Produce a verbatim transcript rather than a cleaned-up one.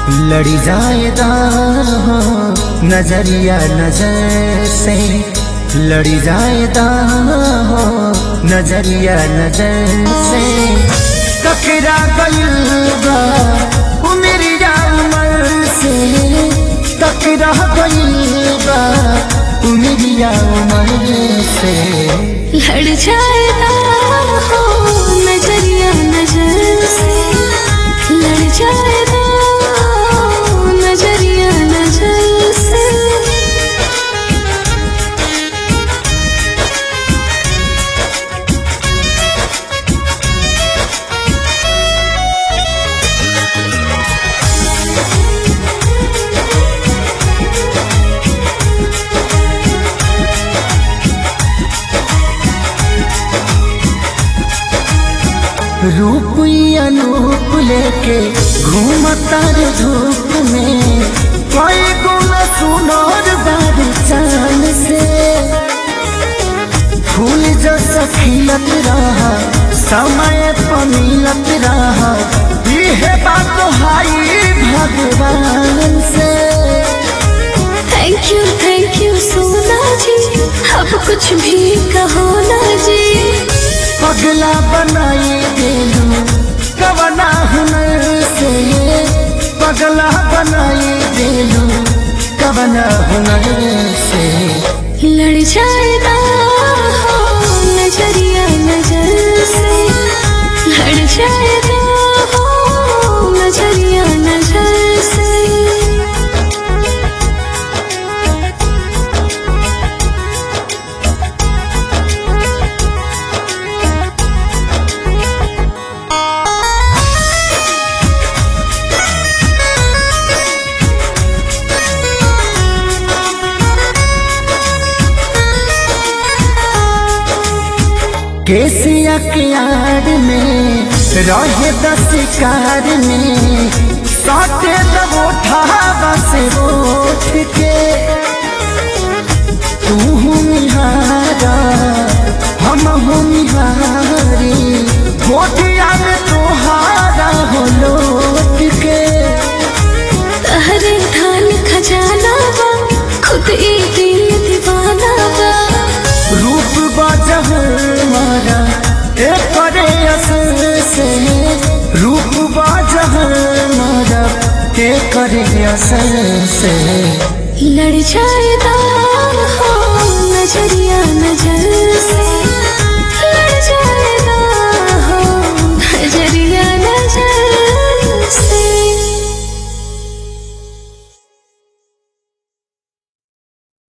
लड़ी जाएगा हो नजरिया नजर से, लड़ी जाएगा हो नजरिया नजर से। टकरा गइल बा उमरिया उमर से, टकरा गइल बा उमरिया उमर से। लड़ जाएगा हो नजरिया नजर से, लड़ जाएगा हो नजरिया नजर से। रूप अनूप लेके घूमता रे धूप में, कोई गुण सुनोर बार चाल से। फूल जैसा खिलत रहा समय पमिलत रहा, यह बात हाई भगवान से। Thank you thank you Sona ji, अब कुछ भी कहो ना जी। पगला बनाई देलू कवना हुनर से, पगला बनाई देलू कवना हुनर से। लड़ जाएगा हो नजरिया नजर से, लड़ जाएगा हो नजरिया नजर से। केसिया के आड़ में रहे दस कार में, साटे दबो ठावा से उठ के। तू हूँ निहारा हम हूँ निहारी, गोटिया में तोहारा हो लौट के। तहरे धान खजाना बा, खुद ही दिल दीवाना बा। रूप बाजहर मारा ए करे असर से, रूप बाजहर मारा ए करे असर से। लड़ जाएगा हो नजरिया नजर से,